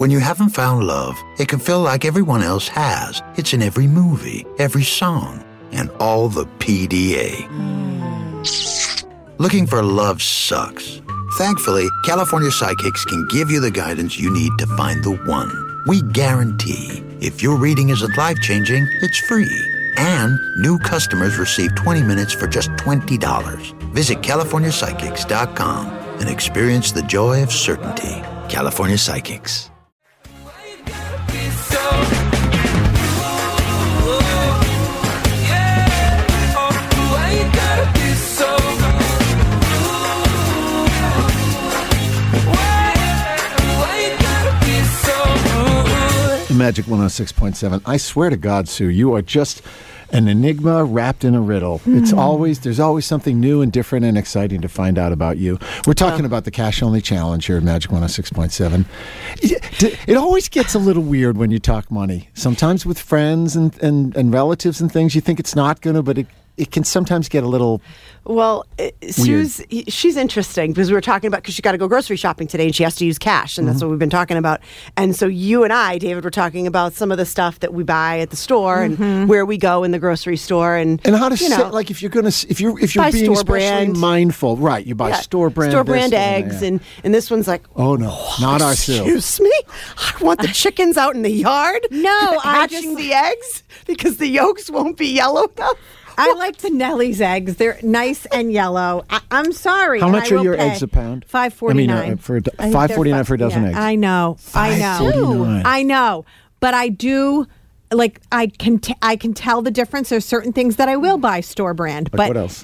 When you haven't found love, it can feel like everyone else has. It's in every movie, every song, and all the PDA. Looking for love sucks. Thankfully, California Psychics can give you the guidance you need to find the one. We guarantee if your reading isn't life-changing, it's free. And new customers receive 20 minutes for just $20. Visit CaliforniaPsychics.com and experience the joy of certainty. California Psychics. Magic 106.7. I swear to God, Sue, you are just an enigma wrapped in a riddle. There's always something new and different and exciting to find out about you. We're talking about the Cash Only Challenge here at Magic 106.7. It always gets a little weird when you talk money. Sometimes with friends and relatives and things, you think it's not going to, but it can sometimes get a little she's interesting because we were talking about, because she got to go grocery shopping today and she has to use cash, and that's what we've been talking about. And so you and I, David, were talking about some of the stuff that we buy at the store and where we go in the grocery store, and how to set, like, if you're being especially brand mindful, right? You buy store brand eggs, and this one's like, oh no, not our Sue. Excuse me, I want the chickens out in the yard. No, hatching the eggs because the yolks won't be yellow enough. I like the Nellie's eggs. They're nice and yellow. I'm sorry. How much are your eggs a pound? $5.49. For $5.49 for a dozen eggs. I know. I know. But I do, like, I can tell the difference. There's certain things that I will buy store brand. Like, what else?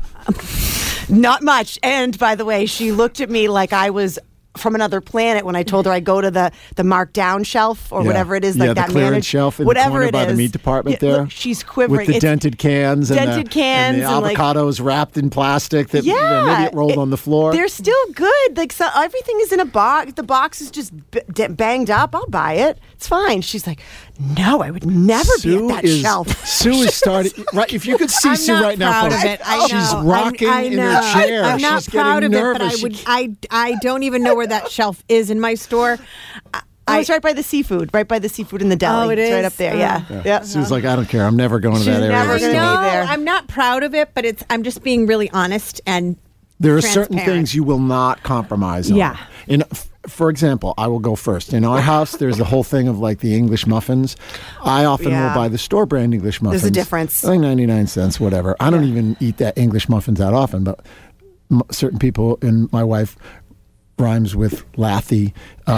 Not much. And by the way, she looked at me like I was from another planet when I told her I go to the markdown shelf or whatever it is, like that the clearance shelf in whatever the corner by the meat department there. Look, she's quivering with the dented cans and the avocados wrapped in plastic that maybe it rolled on the floor. They're still good. Like, so everything is in a box. The box is just banged up. I'll buy it. It's fine. She's like, no, I would never be at that shelf. Sue is starting. Right, if you could see Sue right now, she's rocking in her chair. I'm not she's proud of nervous. it, but I don't even know where that shelf is in my store. It's right by the seafood, in the deli. Oh, it is? It's right up there, yeah. Sue's like, I don't care. I'm never going to that area. Never going to be there. I'm not proud of it, but I'm just being really honest and there are certain things you will not compromise on. Yeah. For example, I will go first. In our house, there's the whole thing of like the English muffins. I often will buy the store brand English muffins. There's a difference. Like 99 cents, whatever. I don't even eat that English muffins that often, but certain people, and my wife rhymes with Lathy,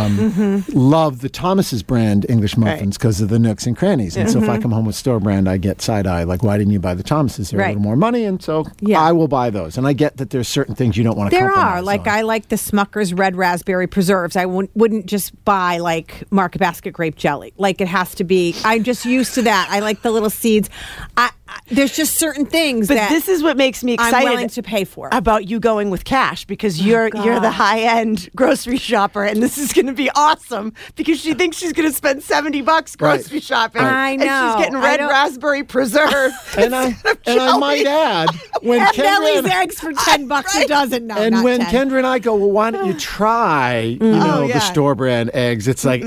love the Thomas's brand English muffins because of the nooks and crannies. And so if I come home with store brand, I get side eye, like, why didn't you buy the Thomas's? They're a little more money. And so I will buy those. And I get that there's certain things you don't want to compromise There are. Like, I like the Smucker's red raspberry preserves. I wouldn't just buy, like, Market Basket grape jelly. Like, it has to be, I'm just used to that. I like the little seeds. There's just certain things but this is what makes me excited I'm willing to pay for about you going with cash, because you're the high-end grocery shopper, and this is going to be awesome because she thinks she's going to spend $70 grocery shopping. I know. And she's getting red raspberry preserve. and I might add, when Nellie's eggs for $10 a dozen. No, and not when 10. Kendra and I go, well, why don't you try, the store brand eggs? It's like,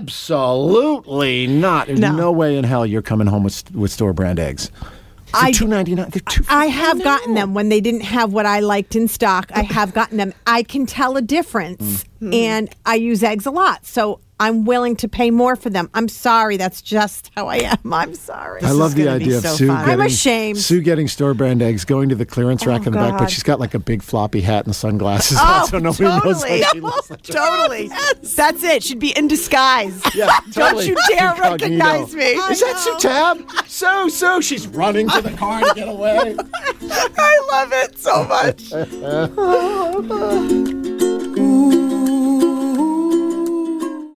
absolutely not. There's no way in hell you're coming home with store brand eggs. For $2.99. They're $2.99. I have gotten them when they didn't have what I liked in stock. I have gotten them. I can tell a difference, and I use eggs a lot, so I'm willing to pay more for them. I'm sorry. That's just how I am. I'm sorry. I love the idea of Sue I'm ashamed. Sue getting store brand eggs, going to the clearance rack in the back, but she's got like a big floppy hat and sunglasses on, so nobody knows what she looks like. Totally. That's it. She'd be in disguise. Yeah, totally. Don't you dare recognize me. Is that Sue Tab? So she's running to the car to get away. I love it so much.